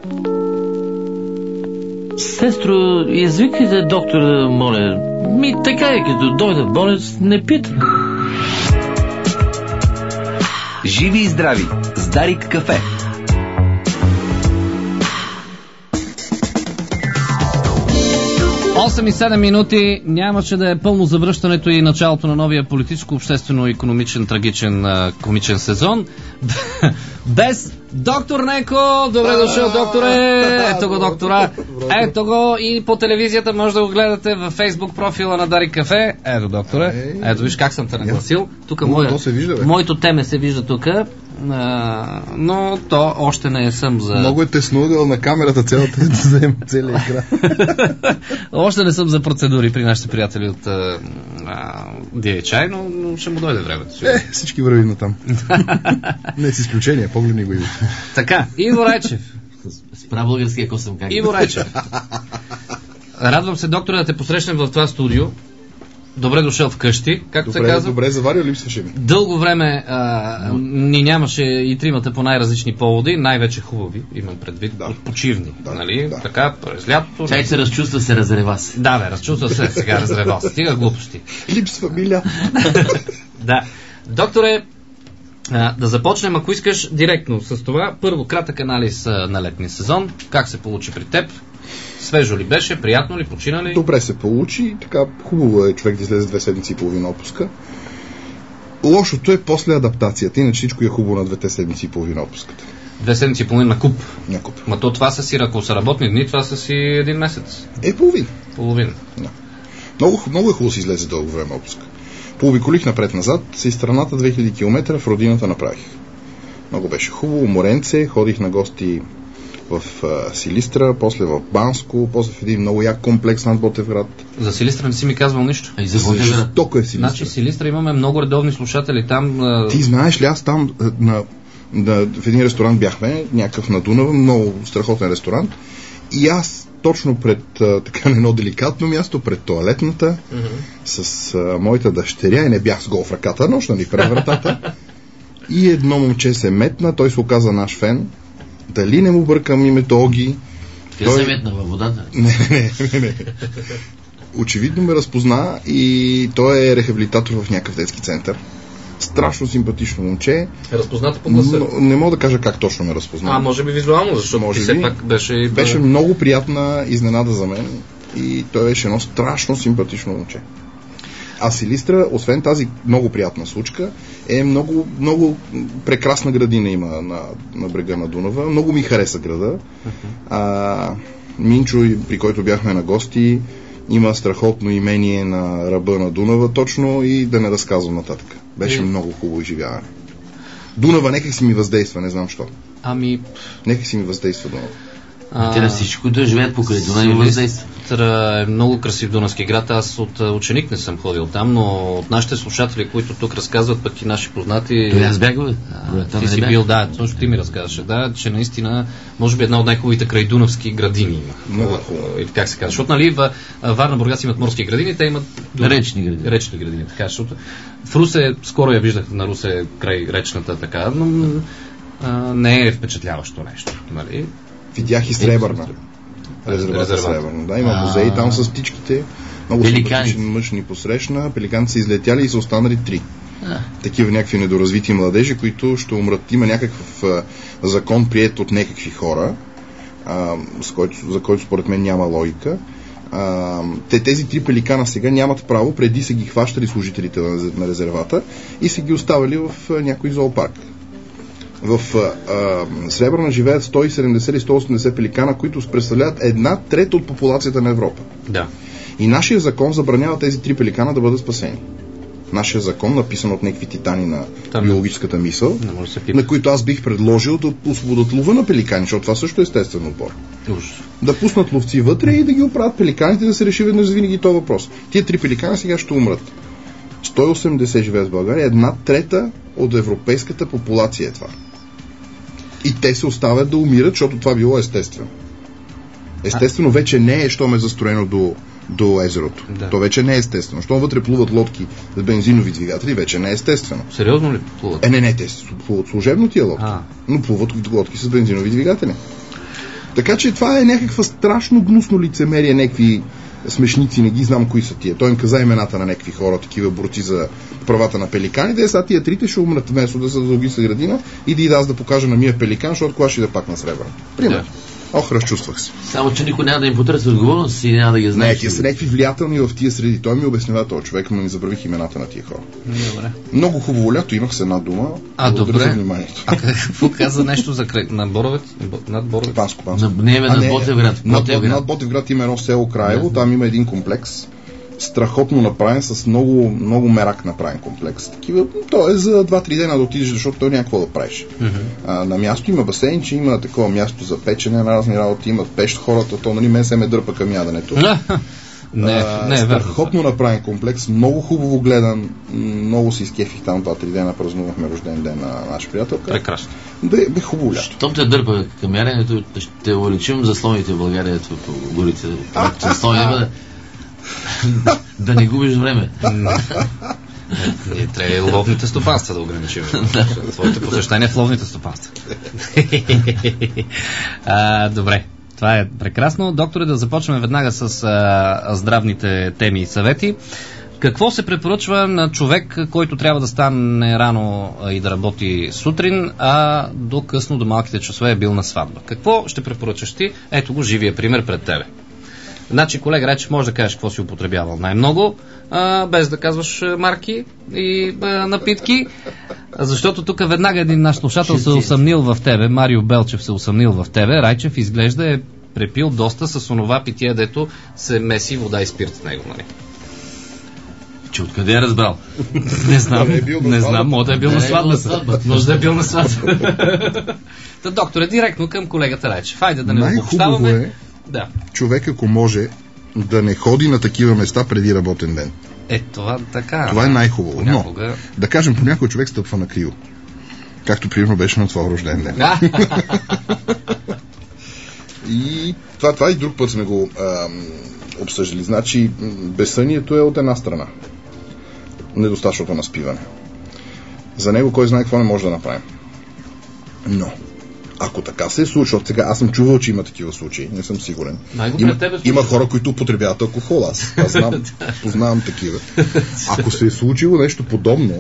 Сестро, извикайте доктора, моля. Така е, като дойде болец, не пита. Живи и здрави с Дарик кафе. Осем и 7 минути. Нямаше да е пълно завръщането и началото на новия политическо-обществено-икономичен трагичен комичен сезон без доктор Ненко. Добре дошъл, докторе. Ето го доктора. Ето го и по телевизията може да го гледате във Фейсбук профила на Дарик кафе. Ето, докторе. Ето, виж как съм те нагласил. Тук моето теме се вижда тук. Но то още не съм за... Много е теснодел на камерата цялата да вземе целия екран. Още не съм за процедури при нашите приятели от DHI, но ще му дойде времето. Всички вървим на там. Не с изключение, погледни го и. Така, Иво Райчев. Спра български, ако съм как. Иво Райчев. Радвам се, доктора, да те посрещнем в това студио. Добре дошъл вкъщи, както се казва. Добре, заварил, липсваше ми. Дълго време ни нямаше и тримата по най-различни поводи, най-вече хубави, имам предвид, почивни, нали? Да. Така, през лятото. Чай се разчувства, се разрева се. Да, разчувства се, сега разрева се. Стига глупости. Липсва миля. Да. Докторе, да започнем, ако искаш, директно с това. Първо, кратък анализ на летния сезон. Как се получи при теб? Свежо ли беше? Приятно ли? Почина ли? Добре се получи. Така, хубаво е човек да излезе 2 седмици и половина отпуска. Лошото е после адаптацията. Иначе всичко е хубаво на 2 седмици и половина отпуската. 2 седмици и половина на куп. На куп. Ма то това са си, ако са работни дни, това са си 1 месец. Половин. Да. Много е хубаво си излезе дълго време отпуска. Пообиколих напред-назад, с страната 2000 км в родината направих. Много беше хубаво, моренце, ходих на гости в Силистра, после в Банско, после в един много як комплекс над Ботевград. За Силистра не си ми казвал нищо. За Ботевград. Тока е Силистра. Значи Силистра имаме много редовни слушатели там. Ти знаеш ли, аз там в един ресторант бяхме, някакъв на Дунава, много страхотен ресторант, и аз точно пред така едно деликатно място, пред тоалетната, с моята дъщеря, и не бях с гол в ръката, но ще ни пред вратата, и едно момче се метна, той се оказа наш фен. Дали не му бъркам името Оги? Тя се метна във водата? Не. Очевидно ме разпозна и той е рехабилитатор в някакъв детски център. Страшно симпатично момче. Разпознато по гласа? Не мога да кажа как точно ме разпозна. Може би визуално, защото все пак беше... Беше много приятна изненада за мен и той беше едно страшно симпатично момче. А Силистра, освен тази много приятна случка, е много, много прекрасна градина има на брега на Дунава. Много ми хареса града. Минчо, при който бяхме на гости, има страхотно имение на ръба на Дунава точно, и да не разказвам нататък. Беше много хубаво изживяване. Дунава някак си ми въздейства, не знам що. Някак си ми въздейства Дунава. Те на всички, които живеят покрай Дунава, и въздейства. Е много красив дунавски град. Аз от ученик не съм ходил там, но от нашите слушатели, които тук разказват, пък и наши познати... Той аз бях, ти си бил, точно ти ми разказваше, че наистина, може би една от най-хубавите крайдунавски градини има. Много хубаво. Как се казва? Защото, нали, Варна, Бургас имат морски градини, те имат речни градини. Така, защото в Русе, скоро я виждах на Русе край речната, така, но не е впечатляващо нещо, нали? Видях и Сребърна. Резервата Сребърна. Да, има музеи там с птичките. Много симпатичен мъж ни посрещна. Пеликаните са излетяли и са останали 3. Такива някакви недоразвити младежи, които ще умрат. Има някакъв закон, приет от някакви хора, за който според мен няма логика. Тези 3 пеликана сега нямат право, преди са ги хващали служителите на резервата и са ги оставили в някой зоопарк. В Сребърна живеят 170 или 180 пеликана, които представляват 1/3 от популацията на Европа. Да. И нашия закон забранява тези 3 пеликана да бъдат спасени. Нашия закон, написан от някакви титани на биологическата мисъл, на които аз бих предложил да освободят лова на пеликани, защото това също е естествен отбор. Да пуснат ловци вътре и да ги оправят пеликаните, да се реши веднъж за винаги този въпрос. Тия 3 пеликана сега ще умрат. 180 живеят в България, 1/3 от европейската популация е това. И те се оставят да умират, защото това било естествено. Естествено вече не е, щом е застроено до езерото. Да. То вече не е естествено. Щом вътре плуват лодки с бензинови двигатели, вече не е естествено. Сериозно ли плуват? Не, те плуват служебно тия лодки. Но плуват лодки с бензинови двигатели. Така че това е някаква страшно гнусно лицемерие, някакви смешници, не ги знам кои са тия. Той им каза имената на някакви хора, такива борци за правата на пеликаните. Сега тия трите ще умрат вместо да са дълги са градина и да и аз да покажа на мия пеликан, защото кога ще да пак на сребър. Пример. Ох, разчувствах се. Само, че никой няма да им потърси отговорност и няма да ги знае. Не, тия са някакви влиятелни в тия среди. Той ми обяснява този човек, но не забравих имената на тия хора. Добре. Много хубаво лято, имах се една дума. Добре. За вниманието. А какво каза нещо за на Боровец? Над Боровец? Панско. Не, над Ботевград. Над Ботевград има едно село Краево, там има един комплекс. Страхотно направен, с много, много мерак направен комплекс. Такива, то е за 2-3 дена да отидеш, защото той няма какво да правиш. На място има басейн, че има такова място за печене на разни работи, имат пещ хората, то нали мен се ме дърпа към яденето. Страхотно направен комплекс, много хубаво гледан, много се изкефих там 2-3 дена, празнувахме рожден ден на наша приятелка. Прекрасно. Бе хубаво лято. Щом те дърпа към яденето, ще увеличим заслоните в България по горите. Да не губиш време. Ние трябва и ловните стопанства да ограничим. Своите посещения в ловните стопанства. Добре, това е прекрасно. Докторе, да започваме веднага с здравните теми и съвети. Какво се препоръчва на човек, който трябва да стане рано и да работи сутрин, а до късно, до малките часове е бил на сватба? Какво ще препоръчаш ти? Ето го живия пример пред тебе. Значи, колега Райчев, може да кажеш какво си употребявал най-много, без да казваш марки и напитки, защото тук веднага един наш слушател се усъмнил в тебе, Марио Белчев се усъмнил в тебе. Райчев изглежда е препил доста с онова питие, дето се меси вода и спирт с него, нали? Че откъде е разбрал? Не знам, може да е бил на сватба. Може да е бил на сватба. Та, докторе, директно към колегата Райчев. Хайде да не обобщаваме. Най-хубаво е човек, ако може, да не ходи на такива места преди работен ден. Това така. Това е най-хубаво. Понякога... Но, да кажем, понякога човек стъпва на криво. Както примерно беше на твой рожден ден. И това и друг път сме го обсъждали. Значи, безсънието е от една страна. Недостатъчното наспиване. За него кой знае какво не може да направим. Но, ако така се е случва, сега аз съм чувал, че има такива случаи, не съм сигурен. Има хора, които употребяват алкохол, аз знам, познавам такива. Ако се е случило нещо подобно,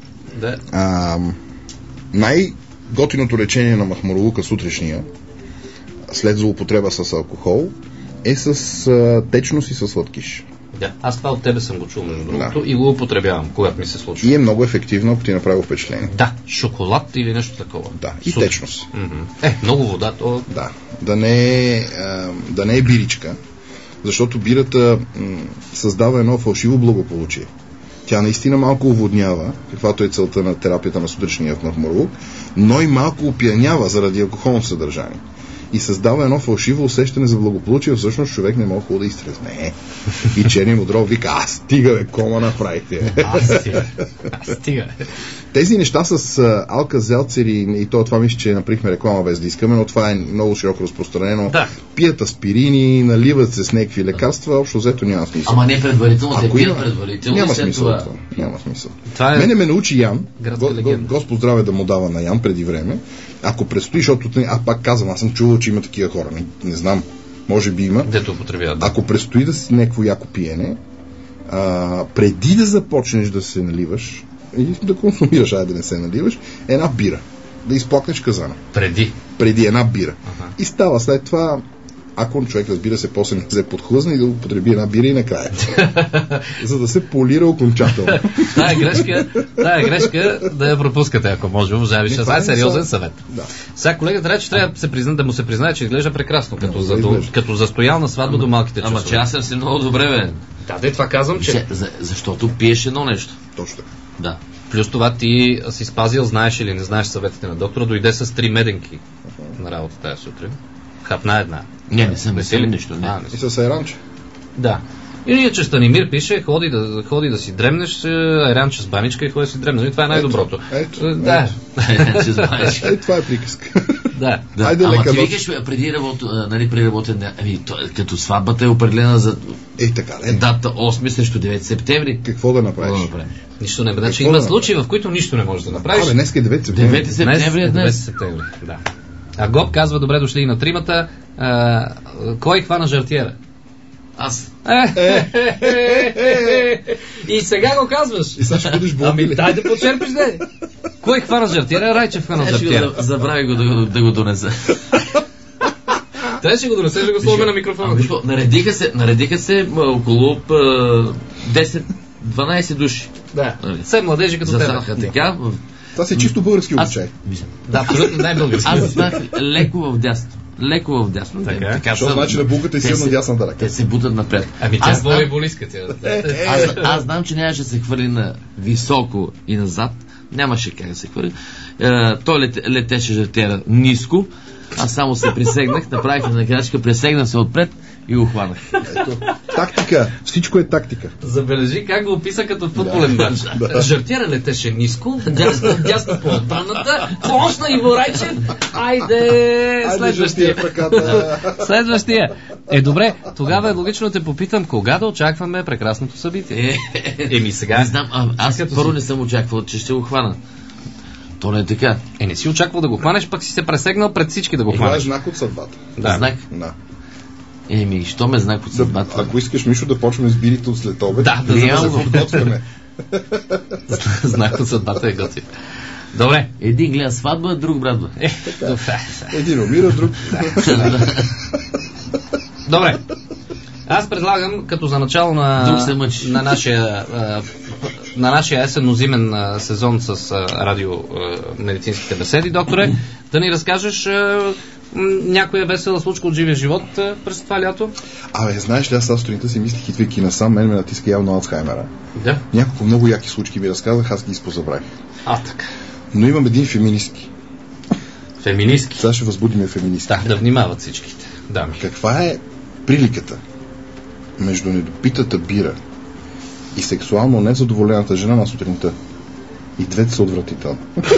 най-готиното лечение на махмурлука сутрешния, след злоупотреба с алкохол, е с течност и с сладкиш. Да, аз това от тебе съм го чул, между другото, и го употребявам, когато ми се случва. И е много ефективно, ако ти направи впечатление. Да, шоколад или нещо такова. Да, и течност. Много вода, то... Да, да не е биричка, защото бирата създава едно фалшиво благополучие. Тя наистина малко уводнява, каквато е целта на терапията на сутрешния в махмурлук, но и малко опиянява заради алкохолно съдържание. И създава едно фалшиво усещане за благополучие, всъщност човек не може да изтрезне. И черни мудро вика, стига бе, кома направихте. Стига. Тези неща с алка-зелцери и това мисля, че направихме реклама без да искаме, но това е много широко разпространено. Да. Пият аспирини, наливат се с някакви лекарства, общо взето няма смисъл. Ама не предварително, те пият предварително. Няма смисъл това. Няма смисъл. Мене ме научи Ян, Господ здраве да му дава на Ян преди време, ако предстои, защото пак казвам, аз съм чувал, че има такива хора, не знам, може би има. Дето употребяват. Ако предстои да си някакво яко пиене, преди да започнеш да се наливаш и да консумираш, да не се наливаш, една бира. Да изплакнеш казана. Преди една бира. И става след това, ако човек, разбира се, после не се подхлъзне и да употреби една бира и накрая. За да се полира окончателно. Тая грешка да я пропускате, ако може, уважаеми. Това е сериозен съвет. Да. Сега колегата Райчев трябва да му се признае, че изглежда прекрасно, като застоял на сватба до малките часове. Ама че аз съм си много добре, бе. Да, това казвам, че... Защото пиеш едно нещо. Точно така. Да. Плюс това ти си спазил, знаеш или не знаеш съветите на доктора, дойде с 3 меденки на работа тази сутрин. Хапна една. Не съм весели нищо. И с айранче. Да. И ние, че Станимир пише, ходи да си дремнеш, айранче с баничка и ходи да си дремнеш. И това е най-доброто. Да. Това е приказка. Да. Ама ти викаш преди работен ден, като сватбата е определена за дата 8 срещу 9 септември. Какво да направиш? Нищо не. Значи има случаи, в които нищо не можеш да направиш. Днес е 9 септември. 9 септември е днес. 9 септември, да. А Гоб казва, добре дошли и на тримата. Кой хвана жартиера? Аз. И сега го казваш. И сега ще бъдеш болен. Дай да почерпиш, де. Кой хвана жартиера? Райчев хвана жартиера. Забрави го да го донеса. Те ще го донесеш да го сложи на микрофона. Наредиха се около 10-12 души. Да. Все младежи като те. Така. Това си чисто български обичай. Да, абсолютно най-български. Аз знах леко в дясно. Така. Защото значи на булката е силно дясната ръка. Те се бутат напред. Тя е волейболистка. Аз знам, че нямаше да се хвърли на високо и назад. Нямаше как да се хвърли. Той летеше жертера ниско. Аз само се присегнах, направих на крачка, присегнах се отпред и го хванах. Ето, тактика. Всичко е тактика. Забележи как го описа като футболен мач. Жертера летеше ниско, дясно по отбраната, площна и Ворайчев. Айде, следващия. Добре, тогава е логично да те попитам, кога да очакваме прекрасното събитие. Сега. Не знам, аз първо не съм очаквал, че ще го хвана. То не е така. Не си очаквал да го хванеш, пък си се пресегнал пред всички да го хванеш. Това е знак от съдбата. Да. Знак? Да. Що ме знак от съдбата? Ако искаш, Мишо, да почваме с бирите от след обед, да се подготвяме. Знак от съдбата е готив. Добре. Един гледа сватба, друг брадва. Един умира, друг... Добре. Аз предлагам, като за начало на нашия есенно-зимен сезон с радиомедицинските беседи, докторе, да ни разкажеш някоя весела случка от живия живот през това лято? Знаеш ли, аз тази сутринта си мислих, идвайки насам, мен ме натиска явно Алцхаймера. Да. Няколко много яки случки ми разказах, аз ги изпозабравих. Така. Но имам един феминистки. Феминистки? Сега ще възбудим феминистки. Да внимават всичките. Дами. Каква е приликата между недопитата бира и сексуално незадоволената жена на сутринта? И двете са отвратителни.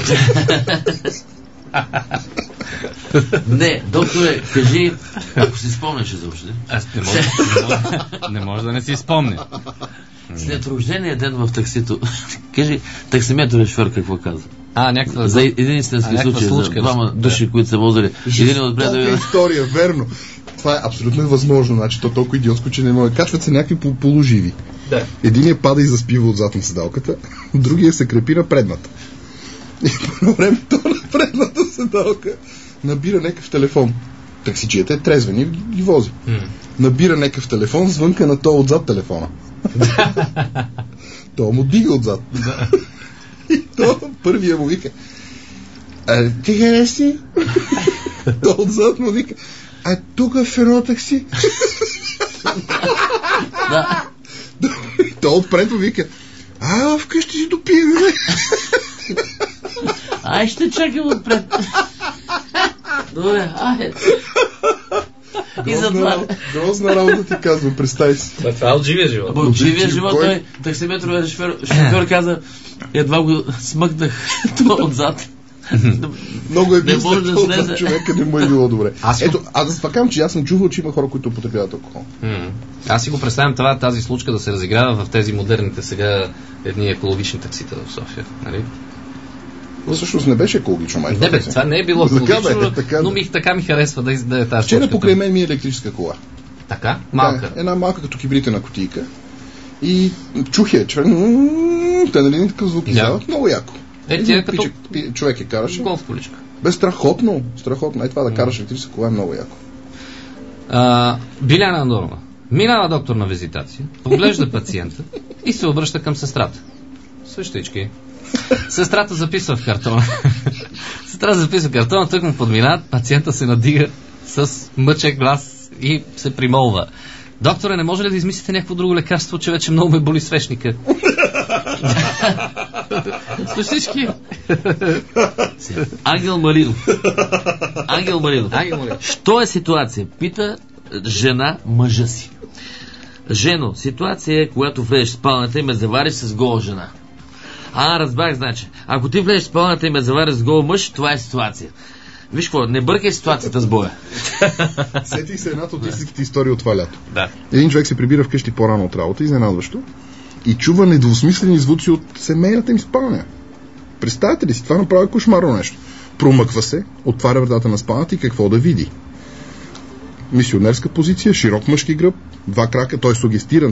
Не, докторе, кажи, ако си спомняш изобщо. Аз не може да не си спомня. След рождения ден в таксито, кажи, таксиметровия шофьор какво каза? Някаква... За един истински случай, за двама души, които са возили. Един отпред да история, верно. Това е абсолютно невъзможно, значи то толкова идиотско, че не може. Качват се някакви полуживи. Да. Единият пада и заспива отзад на седалката, другия се крепи на предната. И по времето на предната седалка набира някакъв телефон. Таксичията е трезвен и ги вози. Набира някакъв телефон, звънка на то отзад телефона. То му дига отзад. И то първия му вика: ти къде си? То отзад му вика: тук в едно такси. То отпред му вика: вкъщи си допием, бе. Ще чакам отпред. Добре, И за това. Грозна работа ти казвам, представи си. Това е от живия живот. От живия живот той таксиметровия шофьор каза: едва го смъкнах това отзад. Много е бил след човека, не му е било добре. Ето, аз за това казвам, че аз съм чувал, че има хора, които употребяват алкохол. Аз си го представям тази случка да се разиграва в тези модерните сега едни екологични таксита в София, нали? Всъщност не беше екологично, май. Не, това не е било екологично, но така ми харесва да е тази. Вчера покрай мен ми е електрическа кола. Така? Малка? Една малка като кибритена кутийка. И чух я, че те нали такъв звук издават, много яко. Като човек я караше. Голф количка. Бе, страхотно. Това да караш електрическа кола е много яко. Биляна Андорова минава доктор на визитация, поглежда пациента и се обръща към сестрата. Същички. Сестрата записва в картона. Тък му подминават, пациента се надига с мъчен глас и се примолва: докторе, не може ли да измислите някакво друго лекарство, че вече много ме боли свещника? Слушички. Ангел Маринов. Що е ситуация? Пита жена мъжа си. Жено, ситуация е, когато влезеш в спалнята и ме завариш с гола жена. Разбрах, значи. Ако ти влезеш в спалнята и ме завариш с гол мъж, това е ситуация. Виж какво, не бъркай ситуацията с боя. Сетих се едната от истинските истории от това лято. Да. Един човек се прибира вкъщи по-рано от работа, изненадващо, и чува недвусмислени звуци от семейната им спалня. Представете ли си, това направи кошмарно нещо. Промъква се, отваря вратата на спалнята и какво да види? Мисионерска позиция, широк мъжки гръб, два крака, той е сугестиран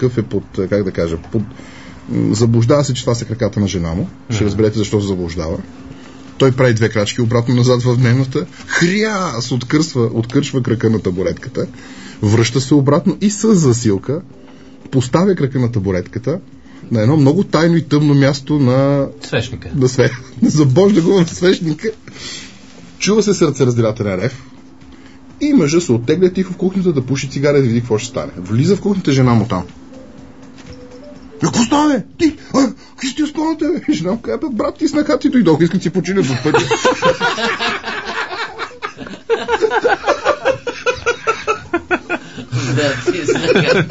заблуждава се, че това са краката на жена му. Ще разберете защо се заблуждава. Той прави две крачки обратно-назад в дневната. Хряс! Откършва крака на табуретката. Връща се обратно и с засилка поставя крака на табуретката на едно много тайно и тъмно място на... свещника. Забожда го на свещника. Чува се сърцераздирателен рев. И мъжа се оттегля тихо в кухнята да пуши цигара и да види какво ще стане. Влиза в кухнята жена му там. Какво става, ти? Какви сте спомняте, бе? Жена му казва, брат, ти снахат си дойдох, искам си починят в пътя. Да, ти снахат.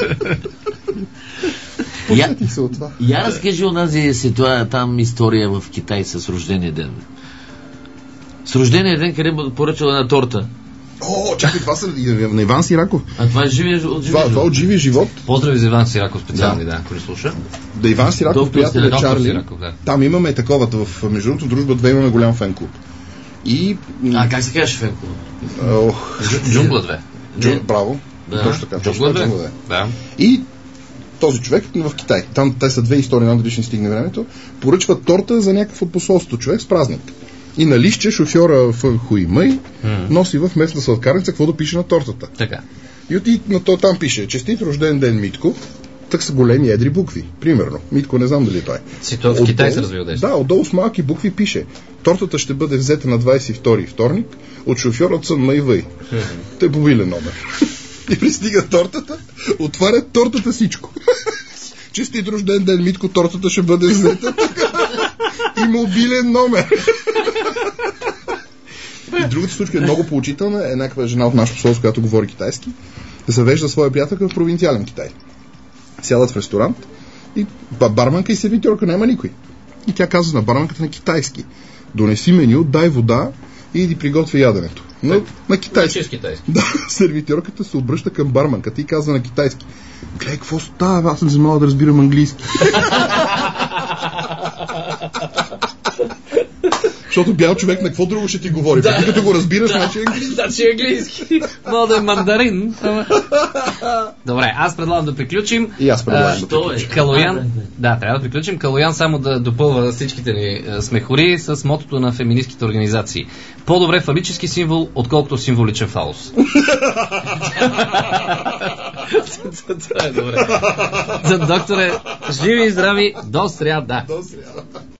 Посетих се от това. Я разкажи онази там история в Китай с рождения ден. С рождения ден, къде му поръчал една торта. Чакай, това са на Иван Сираков. А това е от живия живот. Поздрави за Иван Сираков специални, да, ако не слуша. Да, Иван Сираков, приятел е Чарли. Сираков, да. Там имаме таковата, в Международната дружба 2 имаме голям фен-клуб. Как се казваш фен-клуб? Джунгла 2. Браво. Да. Точно така. Джунгла 2. Да. И този човек в Китай, там те са две истории, надали ще стигне времето, поръчва торта за някакво посолство човек с празник. И на листче шофьора в Хуимъй носи в местна сладкарница какво да пише на тортата. Така. И на то там пише: честит рожден ден, Митко. Так са големи едри букви. Примерно. Митко не знам дали той. В Китай се развива действие. Да, отдолу с малки букви пише: тортата ще бъде взета на 22 вторник от шофьора от Сън Майвъй. Те мобилен номер. И пристига тортата, отварят тортата всичко. Честит рожден ден, Митко, тортата ще бъде взета. И мобилен номер. И другата случка е много поучителна. Е някаква жена от нашото посолство, която говори китайски, завежда своя приятелка в провинциален Китай. Сядат в ресторант и барманка и сервитьорка, няма никой. И тя казва на барманката на китайски: донеси меню, дай вода и иди приготви яденето. Но на китайски. Да, сервитьорката се обръща към барманката и казва на китайски: гледай, какво става? Аз съм занимавал да разбирам английски. Защото бял човек на какво друго ще ти говори? Да, като го разбираш, значи английски. Значи английски. Мога да е мандарин. Добре, аз предлагам да приключим. И аз предлагам да приключим. Калоян, да, трябва да приключим. Калоян само да допълва всичките ни смехори с мотото на феминистките организации. По-добре фалически символ, отколкото символичен фалос. Това е добре. Докторе, живи и здрави, до сряда.